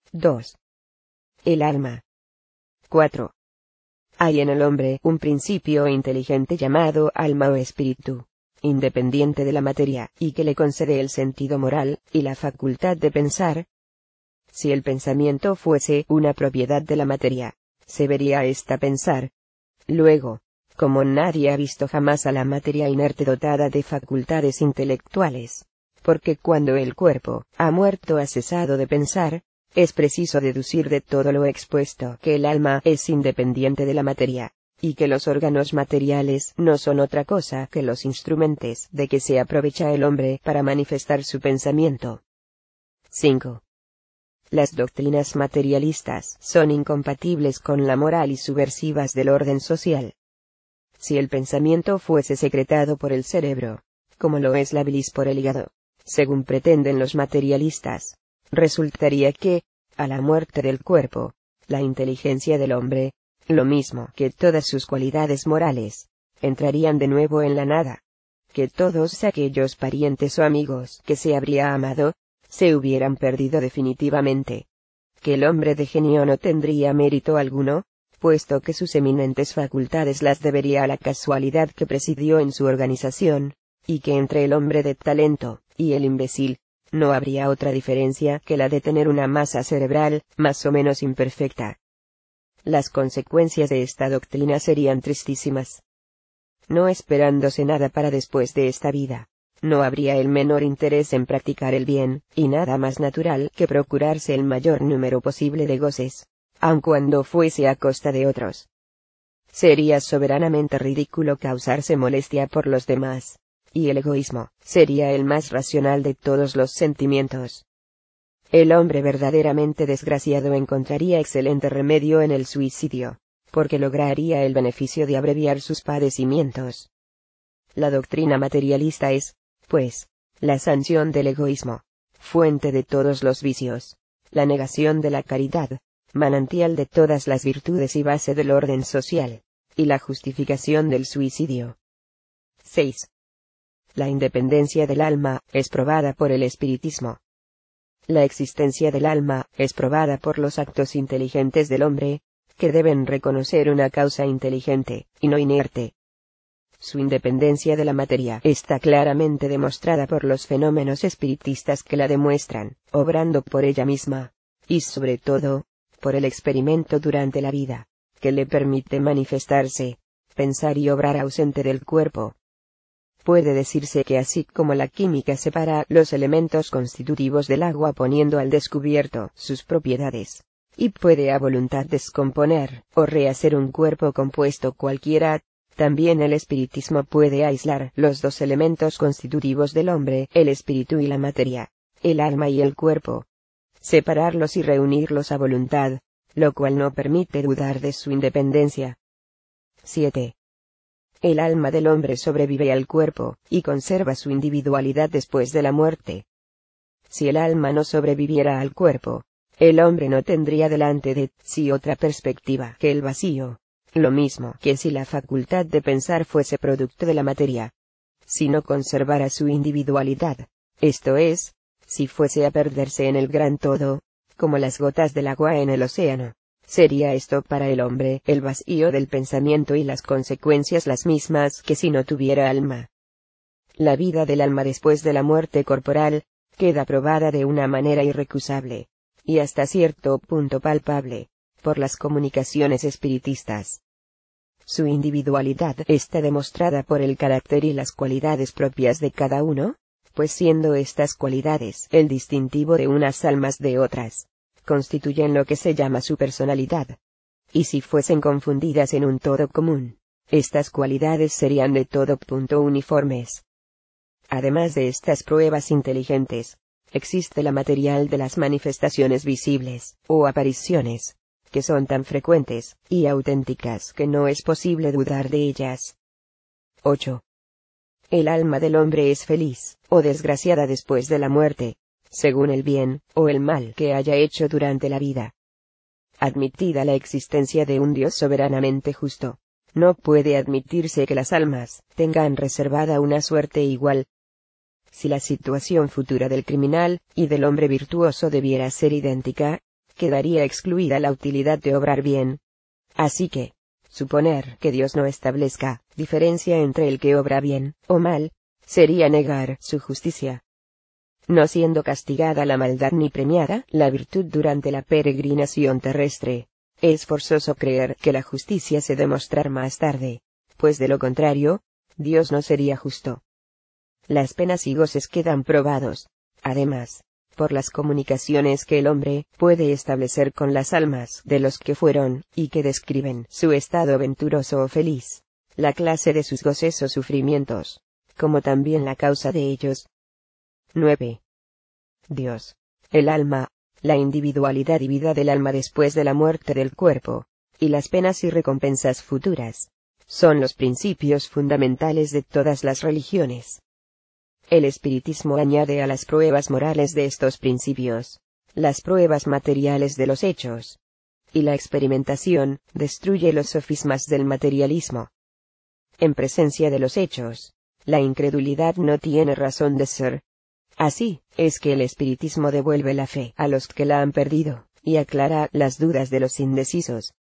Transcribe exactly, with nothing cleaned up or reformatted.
dos. El alma. cuatro. Hay en el hombre un principio inteligente llamado alma o espíritu, independiente de la materia, y que le concede el sentido moral, y la facultad de pensar. Si el pensamiento fuese una propiedad de la materia, se vería ésta pensar. Luego, como nadie ha visto jamás a la materia inerte dotada de facultades intelectuales, porque cuando el cuerpo ha muerto ha cesado de pensar, es preciso deducir de todo lo expuesto que el alma es independiente de la materia, y que los órganos materiales no son otra cosa que los instrumentos de que se aprovecha el hombre para manifestar su pensamiento. cinco. Las doctrinas materialistas son incompatibles con la moral y subversivas del orden social. Si el pensamiento fuese secretado por el cerebro, como lo es la bilis por el hígado, según pretenden los materialistas, resultaría que, a la muerte del cuerpo, la inteligencia del hombre, lo mismo que todas sus cualidades morales, entrarían de nuevo en la nada, que todos aquellos parientes o amigos que se habría amado, se hubieran perdido definitivamente, que el hombre de genio no tendría mérito alguno, puesto que sus eminentes facultades las debería a la casualidad que presidió en su organización, y que entre el hombre de talento y el imbécil, no habría otra diferencia que la de tener una masa cerebral, más o menos imperfecta. Las consecuencias de esta doctrina serían tristísimas. No esperándose nada para después de esta vida, no habría el menor interés en practicar el bien, y nada más natural que procurarse el mayor número posible de goces, aun cuando fuese a costa de otros. Sería soberanamente ridículo causarse molestia por los demás, y el egoísmo sería el más racional de todos los sentimientos. El hombre verdaderamente desgraciado encontraría excelente remedio en el suicidio, porque lograría el beneficio de abreviar sus padecimientos. La doctrina materialista es, pues, la sanción del egoísmo, fuente de todos los vicios, la negación de la caridad, manantial de todas las virtudes y base del orden social, y la justificación del suicidio. seis. La independencia del alma es probada por el espiritismo. La existencia del alma es probada por los actos inteligentes del hombre, que deben reconocer una causa inteligente, y no inerte. Su independencia de la materia está claramente demostrada por los fenómenos espiritistas que la demuestran, obrando por ella misma, y sobre todo, por el experimento durante la vida, que le permite manifestarse, pensar y obrar ausente del cuerpo. Puede decirse que así como la química separa los elementos constitutivos del agua poniendo al descubierto sus propiedades, y puede a voluntad descomponer o rehacer un cuerpo compuesto cualquiera, también el espiritismo puede aislar los dos elementos constitutivos del hombre, el espíritu y la materia, el alma y el cuerpo, separarlos y reunirlos a voluntad, lo cual no permite dudar de su independencia. siete. El alma del hombre sobrevive al cuerpo, y conserva su individualidad después de la muerte. Si el alma no sobreviviera al cuerpo, el hombre no tendría delante de sí otra perspectiva que el vacío, lo mismo que si la facultad de pensar fuese producto de la materia. Si no conservara su individualidad, esto es, si fuese a perderse en el gran todo, como las gotas del agua en el océano, sería esto para el hombre el vacío del pensamiento y las consecuencias las mismas que si no tuviera alma. La vida del alma después de la muerte corporal, queda probada de una manera irrecusable, y hasta cierto punto palpable, por las comunicaciones espiritistas. Su individualidad está demostrada por el carácter y las cualidades propias de cada uno, pues siendo estas cualidades el distintivo de unas almas de otras, constituyen lo que se llama su personalidad. Y si fuesen confundidas en un todo común, estas cualidades serían de todo punto uniformes. Además de estas pruebas inteligentes, existe la material de las manifestaciones visibles, o apariciones, que son tan frecuentes y auténticas que no es posible dudar de ellas. ocho. El alma del hombre es feliz, o desgraciada después de la muerte, según el bien, o el mal que haya hecho durante la vida. Admitida la existencia de un Dios soberanamente justo, no puede admitirse que las almas tengan reservada una suerte igual. Si la situación futura del criminal y del hombre virtuoso debiera ser idéntica, quedaría excluida la utilidad de obrar bien. Así que, suponer que Dios no establezca diferencia entre el que obra bien o mal, sería negar su justicia. No siendo castigada la maldad ni premiada la virtud durante la peregrinación terrestre, es forzoso creer que la justicia se demostrará más tarde, pues de lo contrario, Dios no sería justo. Las penas y goces quedan probados, además, por las comunicaciones que el hombre puede establecer con las almas de los que fueron, y que describen su estado venturoso o feliz, la clase de sus goces o sufrimientos, como también la causa de ellos. nueve. Dios, el alma, la individualidad y vida del alma después de la muerte del cuerpo, y las penas y recompensas futuras, son los principios fundamentales de todas las religiones. El espiritismo añade a las pruebas morales de estos principios, las pruebas materiales de los hechos. Y la experimentación destruye los sofismas del materialismo. En presencia de los hechos, la incredulidad no tiene razón de ser. Así, es que el espiritismo devuelve la fe a los que la han perdido, y aclara las dudas de los indecisos.